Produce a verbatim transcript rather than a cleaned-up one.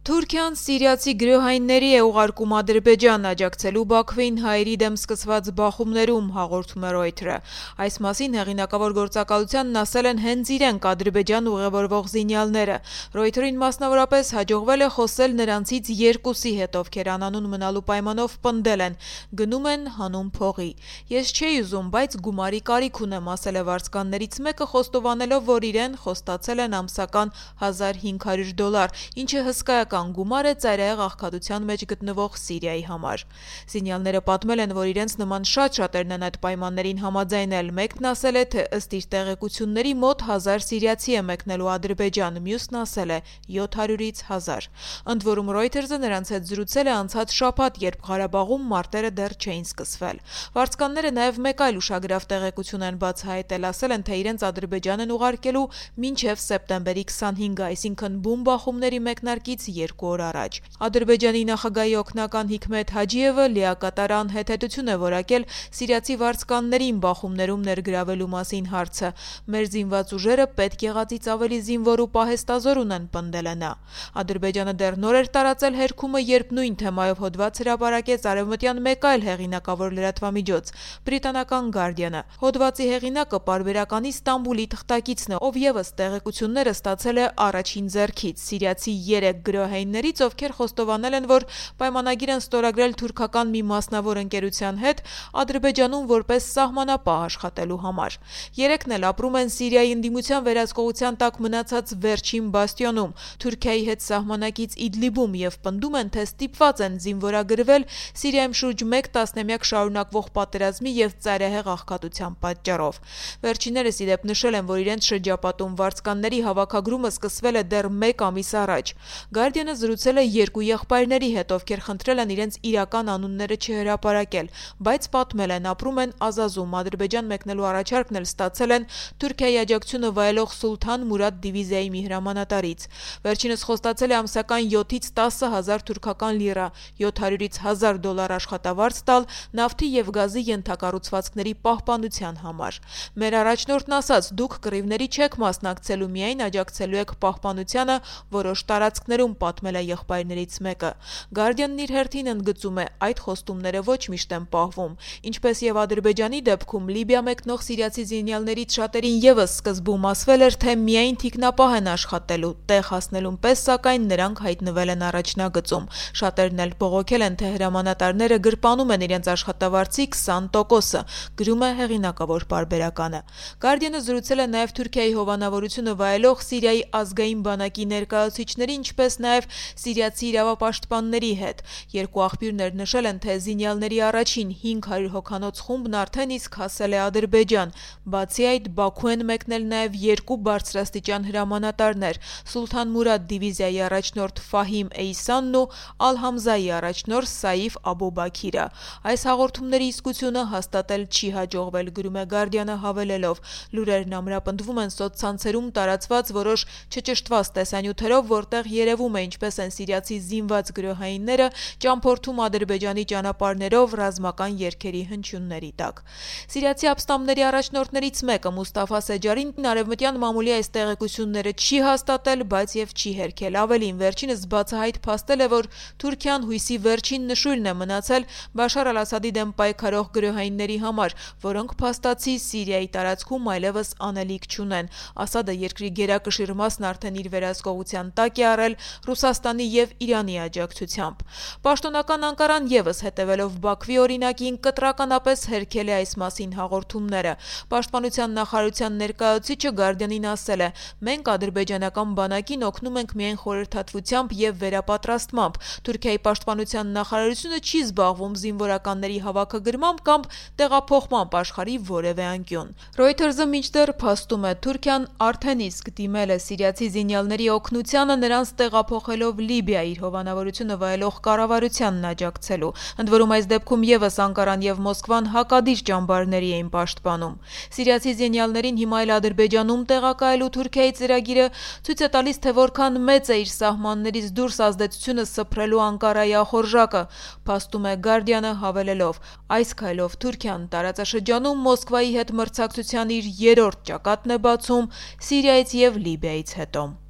Թուրքիան սիրիացի գրոհայինների է ուղարկում Ադրբեջան աջակցելու Բաքվին հայերի դեմ սկսված բախումներում, հաղորդում է Reuters-ը։ Այս մասին հեղինակավոր գործակալությանն ասել են հենց իրենք Ադրբեջան ուղևորվող զինյալները։ Reuters-ին մասնավորապես հաջողվել է խոսել նրանցից երկուսի հետ, ովքեր անանուն մնալու պայմանով պնդել են՝ գնում են հանուն փողի։ Ես չէի ուզում, բայց գումարի կարիք ունեմ, ասել է վարձկաններից մեկը, խոստովանելով, որ իրեն խոստացել են ամսական հազար հինգ հարյուր դոլար, ինչը հսկայական գումար է ծայրահեղ աղքատության մեջ գտնվող Սիրիայի համար։ Զինյալները պատմել են, որ իրենց նման շատ-շատերն են այդ պայմաններին համաձայնել։ Մեկն ասել է, թե ըստ իր տեղեկությունների մոտ հազար սիրիացի է մեկնելու Ադրբեջան, մյուսն ասել է յոթ հարյուրից հազար։ Ընդ որում Reuters-ը նրանց հետ զրուցել է անցած շաբաթ, երբ Ղարաբաղում մարտերը դեռ չէին սկսվել։ Վարձկանները նաև մեկ այլ ուշագրավ տեղեկություն են բացահայտել, ասել են, թե իրենց Ադրբեջան են ուղարկելու մինչև սեպտեմբերի քսանհինգը, այսինքն բուն բախումների մեկնարկից երկու օր առաջ։ Ադրբեջանի նախագահի օգնական Հիքմեթ Հաջիևը լիակատար անհետեցություն է որակել սիրիացի վարձկաններին բախումներում ներգրավելու մասին հարցը։ Մեր զինված ուժերը պետք եղածից ավելի զինվոր ու պահեստազոր ունեն, պնդել է նա։ Ադրբեջանը դեռ նոր էր տարածել հերքումը, երբ նույն թեմայով հոդված հրապարակեց արևմտյան մեկ այլ հեղինակավոր լրատվամիջոց՝ բրիտանական Guardian-ը։ Հոդվածի հեղինակը պարբերականի Ստամբուլի թղթակիցն է, ով ևս տեղեկությունները ստացել է առաջին ձեռքից սիրիացի երեք գրոհայիններից, ովքեր խոստովանել են, որ պայմանագիր են ստորագրել թուրքական մի մասնավոր ընկերության հետ Ադրբեջանում որպես սահմանապահ աշխատելու համար։ Երեքն էլ ապրում են Սիրիայի ընդդիմության վերահսկողության տակ մնացած վերջին բաստիոնում՝ Թուրքիայի հետ սահմանակից Իդլիբում, եւ պնդում են, թե ստիպված են զինվորագրվել Սիրիայում շուրջ մեկ տասնամյակ շարունակվող պատերազմի եւ ծայրահեղ աղքատության պատճառով։ Վերջիններս ի դեպ նշել են, որ իրենց շրջապատում վարձկանների հավաքագրումը սկսվել է դեռ մեկ ամիս առաջ։ Guardian-ը զրուցել է երկու եղբայրների հետ, ովքեր խնդրել են իրենց իրական անունները չհրապարակել, բայց պատմել են, ապրում են Ազազում, Ադրբեջան մեկնելու առաջարկն էլ ստացել են Թուրքիայի աջակցությունը վայելող Սուլթան Մուրադ դիվիզիայի մի հրամանատարից։ Վերջինս խոստացել է ամսական յոթից տասը հազար թուրքական լիրա, յոթ հարյուրից հազար դոլար աշխատավարձ տալ նավթի եւ գազի ենթակառուցվածքների պահպանության համար։ Մեր առաջնորդն ասաց՝ դուք կռիվների չեք մասնակցելու, միայն աջակցելու եք պահպանությանը որոշ տարածքներում, պատմել է եղբայրներից մեկը։ Guardian-ն իր հերթին ընդգծում է՝ այդ խոստումները ոչ միշտ են պահվում։ Ինչպես եւ Ադրբեջանի դեպքում, Լիբիա մեկնող սիրիացի զինյալներից շատերին ևս սկզբում ասվել էր, թե միայն թիկնապահ են աշխատելու, տեղ հասնելուն պես, սակայն նրանք հայտնվել են առաջնագծում։ Շատերն էլ բողոքել են, թե հրամանատարները գրպանում են իրենց աշխատավարձի քսան տոկոսը, գրում է հեղինակավոր պարբերականը։ Guardian-ը զրուցել է նաև Թուրքիայի հովանավորությունը վայելող Սիրիայի ազգային բանակի ներկայացուցիչների, ինչպես նաև սիրիացի իրավապաշտպանների հետ։ Երկու աղբյուրներ նշել են, թե զինյալների առաջին հինգ հարյուր հոգանոց խումբն արդեն իսկ հասել է Ադրբեջան։ Բացի այդ, Բաքու են մեկնել նաև երկու բարձրաստիճան հրամանատարներ՝ Սուլթան Մուրադ դիվիզիայի առաջնորդ Ֆահիմ Էյսանն ու Ալ-Համզայի առաջնորդ Սայիֆ Աբու Բաքիրը։ Այս հաղորդումների իսկությունը հաստատել չի հաջողվել, գրում է Guardian-ը հավելելով։ Լուրերն ամրապնդվում են սոցցանցերում տարածված որոշ չճշտված տեսանյութերով, որտեղ երևում է, ինչպես են սիրիացի զինված գրոհայինները ճամփորդում Ադրբեջանի ճանապարհներով ռազմական երգերի հնչյունների տակ։ Սիրիացի ապստամբների առաջնորդներից մեկը՝ Մուստաֆա Սեջարին, արևմտյան մամուլի այս տեղեկությունները չի հաստատել, բայց եւ չի հերքել։ Ավելին, վերջինս բացահայտ փաստել է, որ Թուրքիան հույսի վերջին նշույլն է մնացել Բաշար Ալ-Ասադի դեմ պայքարող գրոհայինների համար, որոնք փաստացի Սիրիայի տարածքում այլևս անելիք չունեն։ Ասադը երկրի գերակշիռ մասն արդեն իր վերահսկողության տակ է առել Ռուսաստանի եւ Իրանի աջակցությամբ։ Պաշտոնական Անկարան ևս հետևելով Բաքվի օրինակին կտրականապես հերքել է այս մասին հաղորդումները։ Պաշտպանության նախարարության ներկայացուցիչը Guardian-ին ասել է. «Մենք ադրբեջանական բանակին օգնում ենք միայն խորհրդատվությամբ եւ վերապատրաստմամբ։ Թուրքիայի պաշտպանության նախարարությունը չի զբաղվում զինվորականների հավաքագրմամբ կամ տեղափոխմամբ աշխարհի որևէ անկյուն»։ Reuters-ը մինչդեռ փաստում է, Թուրքիան արդեն իսկ դիմել է սիրիացի զինյալների օգնությանը, նրանց տեղափոխելով Լիբիա իր հովանավորությունը վայելող կառավարությանն աջակցելու։ Ընդ որում այս դեպքում ևս Անկարան եւ Մոսկվան հակադիր ճամբարների էին պաշտպանում։ Սիրիացի զինյալներին հիմա էլ Ադրբեջանում տեղակայելու Թուրքիայի ծրագիրը ցույց է տալիս, թե որքան մեծ է իր սահմաններից դուրս ազդեցությունը սփռելու Անկարայի ախորժակը, փաստում է Guardian-ը հավելելով. «Այս քայլով Թուրքիան տարածաշրջանում Մոսկվայի հետ մրցակցության իր երրորդ ճակատն է բացում Սիրիայից եւ Լիբիայից հետո»։